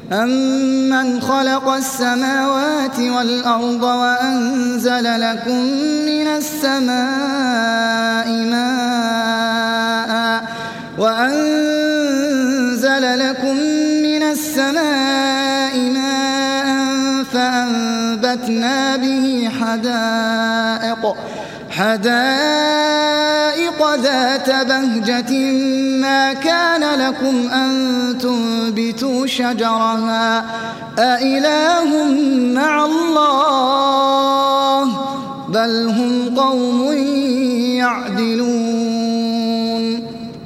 أَمَّنْ خَلَقَ السَّمَاوَاتِ وَالْأَرْضَ وَأَنزَلَ لَكُم مِّنَ السَّمَاءِ مَاءً فَأَنبَتْنَا بِهِ حدائق ذات بهجة ما كان لكم أن تنبتوا شجرها أإله مع الله بل هم قوم يعدلون